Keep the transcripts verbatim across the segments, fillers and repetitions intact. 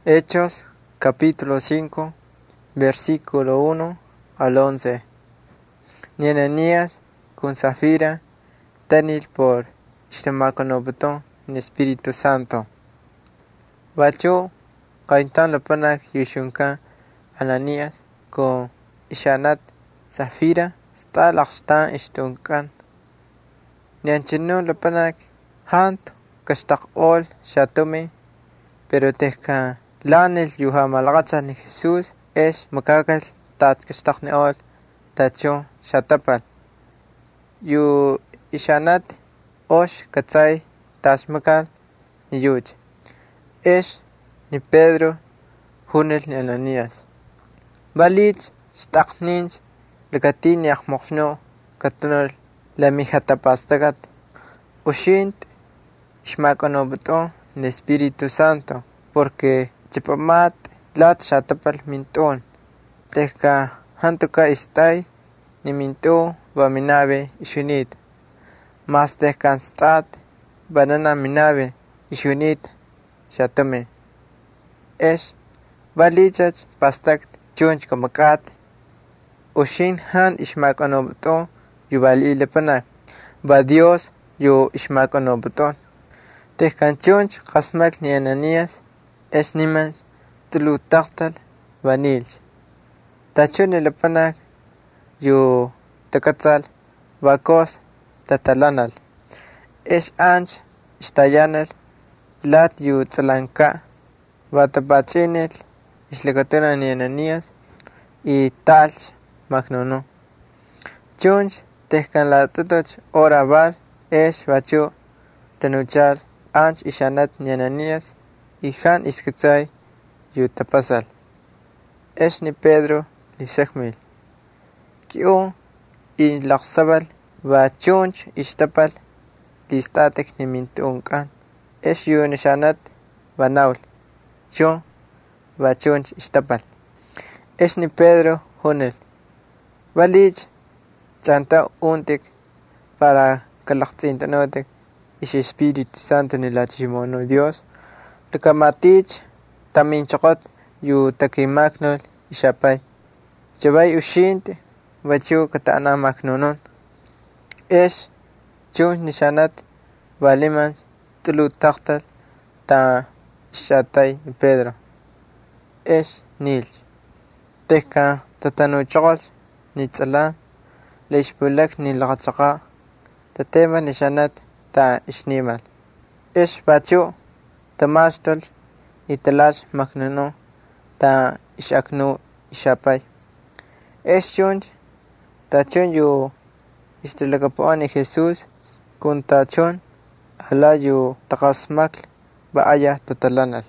Hechos capítulo cinco, versículo uno al once. Ni Ananías con Zafira tenil por Ishtamakonobuton ni Espíritu Santo. Bacho kaitan lapanak yushunka Ananías con Ishanat Zafira sta lakstan ishtunkan. Ni anchino lapanak hant kastak ol shatome pero tehka lanel yuha malagacha ni Jesús es makakal tat kastak ni ol tacho shatapal. Yu Ishanat osh katsay tashmakal ni yuj. Es ni Pedro hunel ni Ananías. Balich stakninch lagati ni akmoksno katunol la mijatapastagat. Ushint ishmakonobuto ni Espíritu Santo porque chipamat lat shatapal minton. Tehka hantuka istay ni minto va minabe ishunit. Mas tehkan stat banana minabe ishunit shatame. Es balichach pastak chunch kamakat. Ushin han ishmakonobuto yubali lepana. Ba Dios yu ishmakonobuton. Tehkan chunch kasmak ni Ananías es niman tulu taktal vanilch. Tachun lepana yu takatzal bakos tatalanal. Es anch istayanal lat yu tsalanka batapachinel islegatuna ni Ananías y talch magnono. Chunch tehkan la tutoch ora val es bacho tenuchal anch ishanat ni Ananías y han iskitzay yu tapasal. Es ni Pedro li sekmil. Kio y laksabal va chunch istapal listatek ni mintunkan. Es yu nishanat banaul. Chun va chunch istapal. Es ni Pedro hunel. Balich chanta untik para kalaktsintanotek is Espíritu Santo ni la chimono Dios. Takamatich tamin chokot yu takimaknol ishapay. Chabay ushint bachu katana maknonon. Es chun nishanat baliman tulu taktal ta shatay Pedro. Es nil. Tehka tatanu chokol ni tsala leishpulak ni lagatsaka tatema nishanat ta ishnimal. Es bachu tamastol italash maknono ta ishaknu ishapay. Es chun tachun yu istilakapuan ni Jesús kun tachun ala yu takasmakl baaya tatalanal.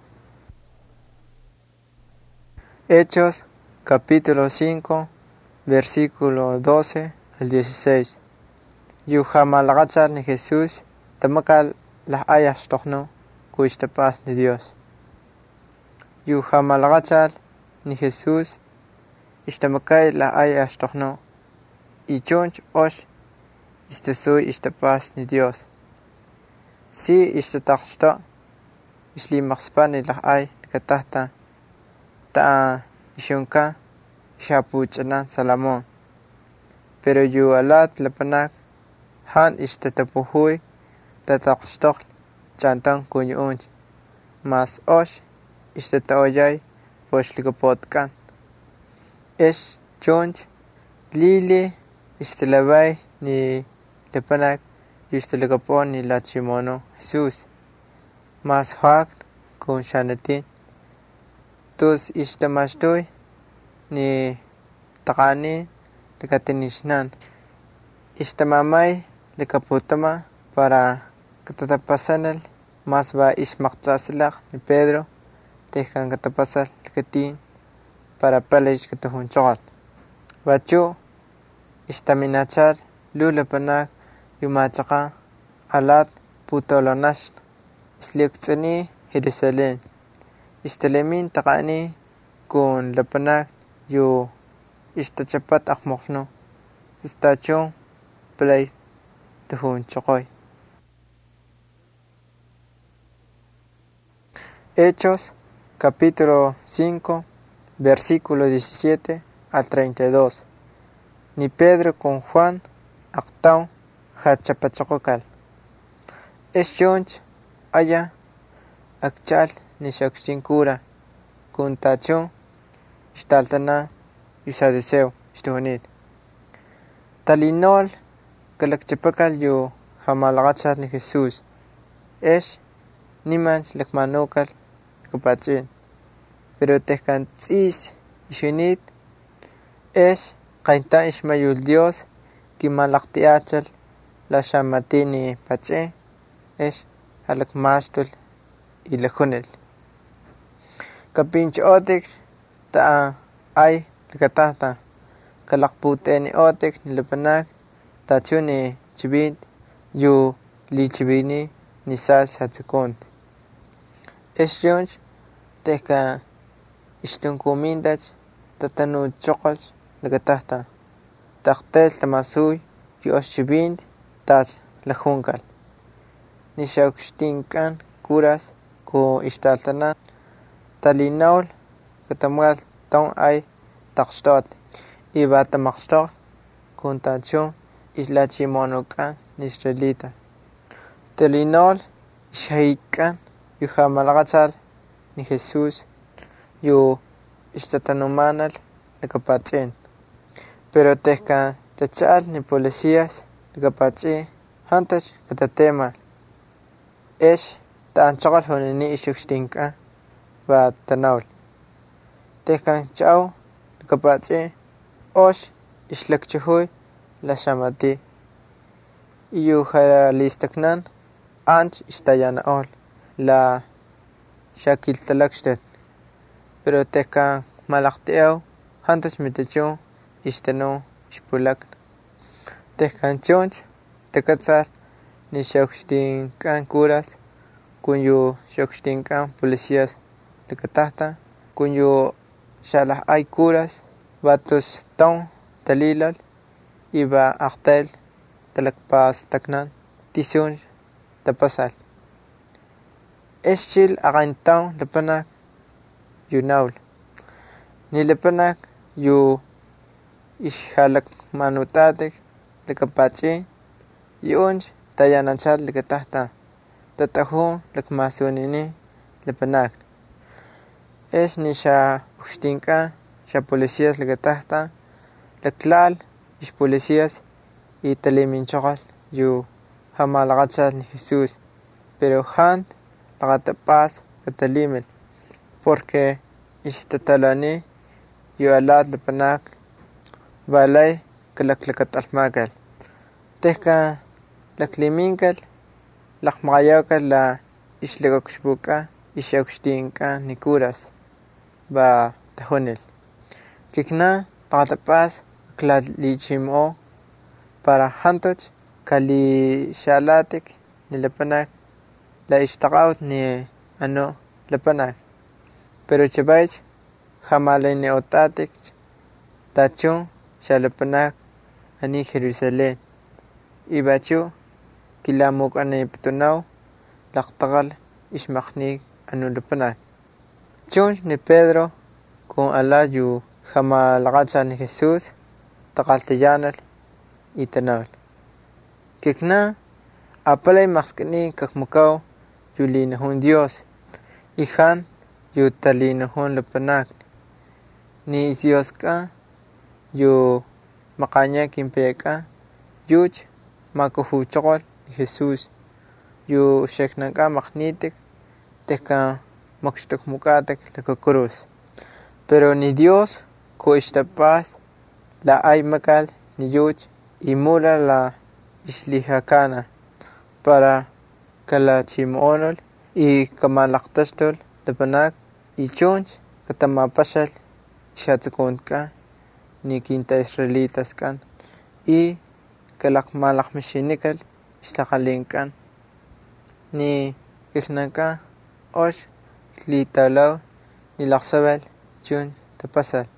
Hechos capítulo cinco versículo doce al dieciséis. Yu hamalagachal ni Jesús tamakal las ayas tohno kuishtapas ni Dios. Yu hamalagachal ni Jesús ishtamakay las ayas tohno y chunch osh istesoy ishtapas ni Dios. Si ishtatakshta ishli makspan ni las ay katahta ta ishunka shapuchanan Salomón. Pero yu alat lapanak han ishtatapuhui tatakshtok chantan kunyunch. Mas osh ishtataoyay poshlikapotkan. Es chunch lili ishtalabay ni lapanak yu ishtalakapon ni la chimono Jesús. Mas huak kun shanatin. Tus ishtamashtoy ni takani likatinishnan. Ishtamamay likaputama para katatapasanal mas va ishmaktasilak ni Pedro tehkan katapasal likatin para palish katahunchokal. Bacho ishtaminachar lulapanak yumachaka alat putolonash isliuktsani Jerusalén. Istelemin takani kun lapanak yu istachapat akmokno istachon play tuhun chokoy. Hechos capítulo cinco, versículo diecisiete al treinta y dos. Ni Pedro con Juan, actao, hachapachococal. Es yonch, aya, akchal, ni shakshinkura, kuntacho, ishtaltana, yusadeseo, ishtuhanit. Talinol, kalakchapacal yu hamalagachal ni Jesús. Es, nimans lekmanokal, kapatsin. Pero tehkantzis, ishinit, es, kainta ishmayul Dios, kimalaktiachal, la shamatini patse, es, halakmastul, ilahunel. Kapinch otik, ta ay, likatata, kalakputeni otik, nilapanak, tachuni chibit, yu li chibini, nisas hatzikont. Es yonch, tehka ishtunkumindach, tatanu chokol, likatata, taktel tamasuy, yu oshchibind, tach lajunkal. Nishauxtinkan kuras, ko ishtaltana, talinaul, katamual ton ay takstot, iba tamakstok, kuntacho, islachimonokan, nisrelita. Talinol, shaikan, yu hamalagachal, ni Jesús, yu istatanumanal, nakapatsin. Pero tehka tachal ni policías, nakapatsin, hantach katatema. Es, taan chakal honini ishukstinka, ba tanaul. Tehkan chao, nakapatsin, osh, islakchuhui, la shamati. Yu halistaknan, anch istayanaol, la shakil talakstet. Pero tehka malaktiao, hantach mitachon, istano, ishpulak. Tehkan chonch, tekatzal, ni shauxtinkan kuras, kun yu shauxtinkan policías, tekatahta, kun yu shalah ay kuras, batos ton, talilal, iba aktel, talakpas taknan, tisun, tapasal. Eschil agantaw lapanak, yu naul. Ni lapanak, yu ishalak manutatik, lakapatsi, yunch, tayanachal likatahta, tatahu lakmasunini lapanak. Es ni sha uxtinka, sha policías likatahta, laklal, ish policías, y taliminchokal, yu hamalagachal ni Jesús. Pero hant, lagatapas, katalimel, porque ish tatalani, yu alat lapanak, balay, kalaklakatalmagal. Tehka, lakliminkal, lakmagayakal la ishlagakushbuka, ishauxtinka nikuras, ba tahunil. Kikna, lagatapas, klalichimo, para hantoch, kali shalatik, ni lapanak, la ishtaqaut ni ano lapanak. Pero chabaych, hamalay ni otatik, tachon, shalapanak, ani Jerusalén. Ibachu, kilamuk ani pitunaw, laktakal, ismaknik, anu lapanak. Chon ni Pedro, con ala yu hamalagachal ni Jesús, takaltayanal, itanawal. Kikna, apalay makskani kakmukaw, yu linahon Dios, ihan, yu talinahon lapanak. Ni Dios ka, yu makanya kimpeka, yuch, makuhu chokol, Jesús, yu sheknaka maknitik, teka makshtok mukatek laka cruz. Pero ni Dios, ko ishtapaz, la ay makal, ni yuch, imula la islijakana, para kalachimonol, y kamalaktastol, lapanak, y chonch, katamapashal, ishatsukontka, ni quinta israelitas kan, y kalakmalakmishinikal, islakalinkan, ni kiknaka, osh, litalaw, ni laksabal, chun, tapasal.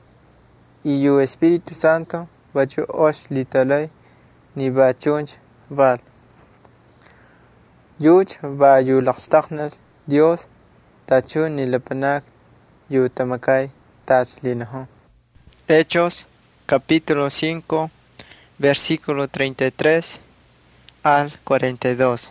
Y yu Espíritu Santo, bachu osh litalay, ni ba chunch, val. Yuch ba yu lakstaknal, Dios, tachu nilapanak yu tamakay tach linaho. Hechos capítulo cinco versículo treinta y tres al cuarenta y dos.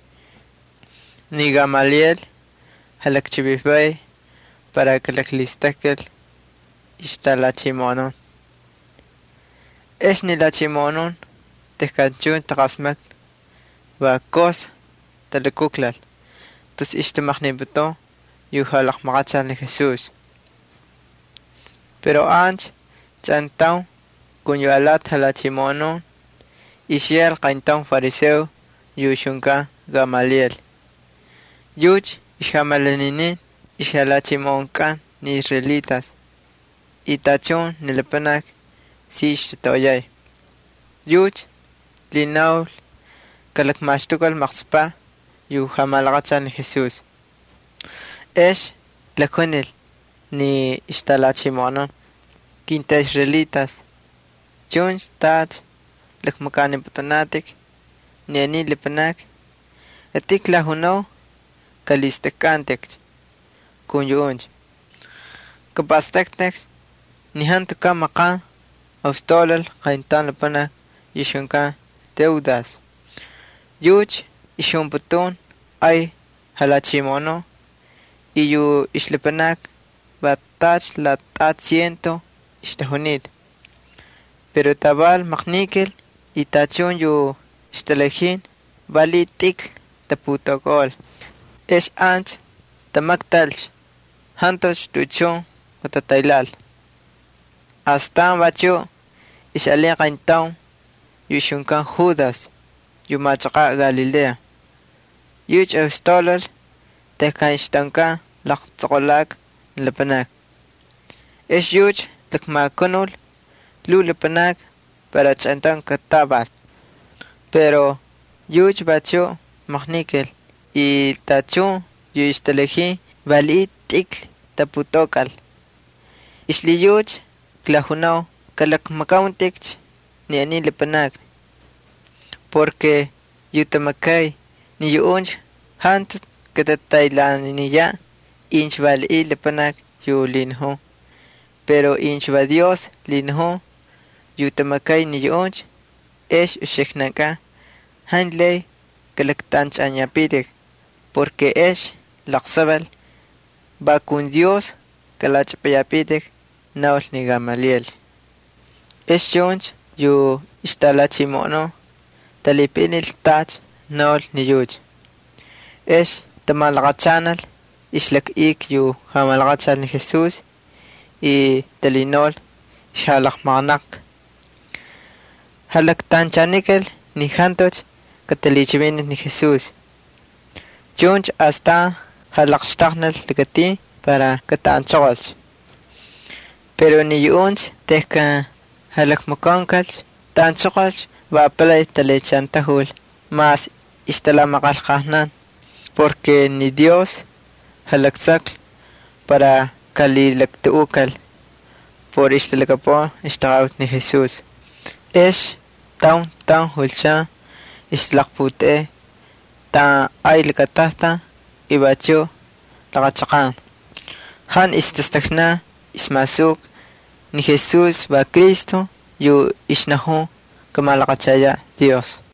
Ni Gamaliel halakchibibay para que laklistakel istalachimonon. Es ni lachimonon tehkanchun takasmak bakos talekuklal. Tus ishtamachnibuto yu halakmakachan ni Jesús. Pero anch chantaw kunyo alat halachimonon ishiel kaintaw fariseo yu shunka Gamaliel. Yuch ishamalaninin ishalachimonkan ni israelitas. Itachon nilapanak si ishtatoyay. Yuch linaul kalakmashtukal makspa yu hamalakachan ni Jesús. Esh lakunil ni istalachimonon quinta israelitas. Chun tach lakmakani putonatik ni ani lipanak etik lahuno kalistakantek kun yuunch. Kapastektek ni hantuka maka austolal kaintan lipanak yishunka Teudas. Yuch ishunputun ay halachimono iyu ishlipanak batach la tatsiento ishtahunit. Pero tabal magnikel itachon yu istalejin bali tikl taputokol. Es anch tamaktalch hantos tuchon katataylal. Hasta bacho isalen kaintaw yu shunkan Judas yu machaka Galilea. Yuch austolal tehkan ishtanka laqtsokolak lapanak. Es yuch lakmakonol lulapanak para chantan katabal. Pero yuch bacho magnikel y tacho yu istaleji bali tikl taputokal. Isli yuch klahunaw kalakmakauntik ni ani lapanak. Porque yu tamakay ni yuunch hant katataylaniniya inch bali lapanak yu linho. Pero inch ba Dios linho yu tamakay ni yuunch es usheknaka hanley kalaktanch anyapitek. Porque es laksabal ba kun Dios kalachpayapitek naul ni Gamaliel. Es yunch yu istalachimono talipinil tach naul ni yuch. Es tamalakachanal islak ik yu hamalakachal ni Jesús y talinol ishalakmanak. Halaktanchanikel ni hantoch katalichibinit ni Jesús. Chunch hasta halakshtaknal likati para katanchokalch. Pero ni yuunch tehka halakmakonkalch tanchokalch vapalay talechantajul mas istalamakalkahnan. Porque ni Dios halaksakl para kalilaktuukal por istalakapo istakawt ni Jesús. Es taun taun hulcha islakpute ta ay likatahta ibacho lakachakan. Han istastakna ismasuk ni Jesús ba Cristo yu isnahu kamalakachaya Dios.